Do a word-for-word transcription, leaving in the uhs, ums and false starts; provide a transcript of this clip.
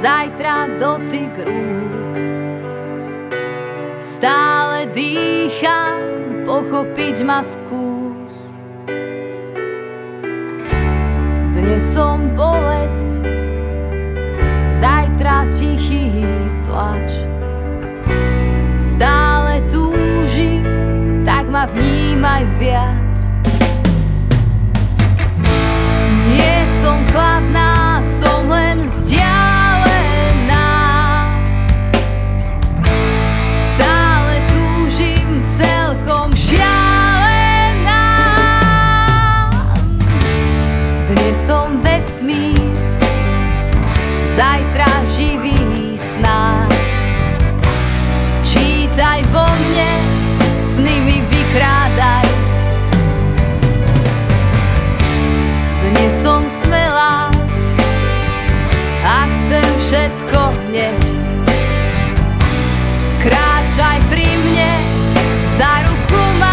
zajtra dotyk rúk. Stále dýcham, pochopiť ma skús. Dnes som bolesť, zajtra tichý plač. Stále túžim, tak ma vnímaj viac. Nie som chladná, som len vzdialená. Stále túžim, celkom šialená. Dnes som vesmír, zajtra živý snáď. Čítaj vo mne, sny mi vykrádaj. Dnes som smelá a chcem všetko hneď. Kráčaj pri mne, za ruku ma